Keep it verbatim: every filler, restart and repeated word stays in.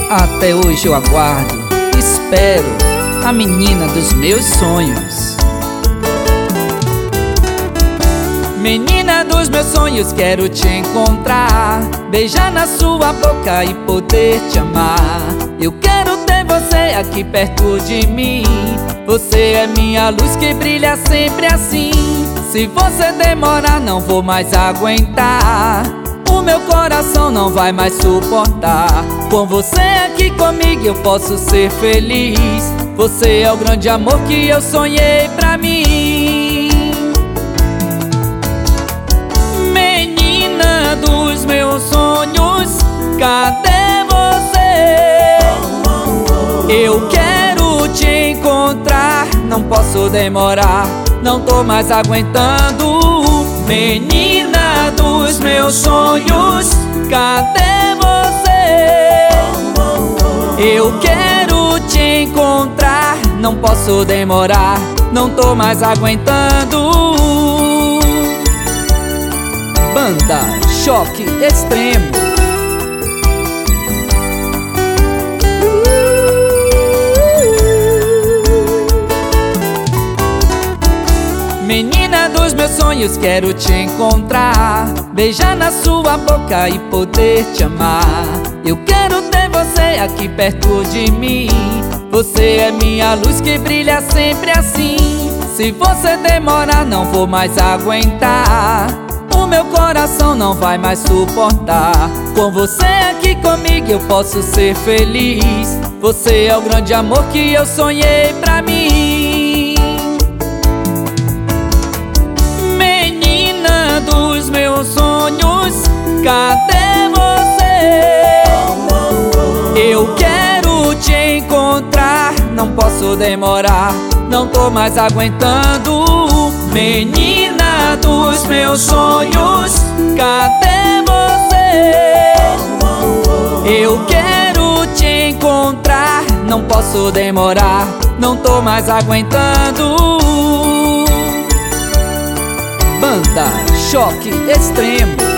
Até hoje eu aguardo, espero a menina dos meus sonhos. Menina dos meus sonhos, quero te encontrar, beijar na sua boca e poder te amar. Eu quero ter você aqui perto de mim. Você é minha luz que brilha sempre assim. Se você demorar, não vou mais aguentar. O meu coração não vai mais suportar. Com você aqui comigo eu posso ser feliz. Você é o grande amor que eu sonhei pra mim. Menina dos meus sonhos, cadê você? Eu quero te encontrar, não posso demorar, não tô mais aguentando. Menina dos meus sonhos, cadê você? Eu quero te encontrar, não posso demorar, não tô mais aguentando. Banda Choque Extremo. Menina dos meus sonhos, quero te encontrar, beijar na sua boca e poder te amar. Eu quero ter você aqui perto de mim. Você é minha luz que brilha sempre assim. Se você demorar, não vou mais aguentar. O meu coração não vai mais suportar. Com você aqui comigo eu posso ser feliz. Você é o grande amor que eu sonhei pra mim. Menina dos meus sonhos, cadê você? Eu quero te encontrar, não posso demorar, não tô mais aguentando. Menina dos meus sonhos, cadê você? Eu quero te encontrar, não posso demorar, não tô mais aguentando. Banda Choque Extremo.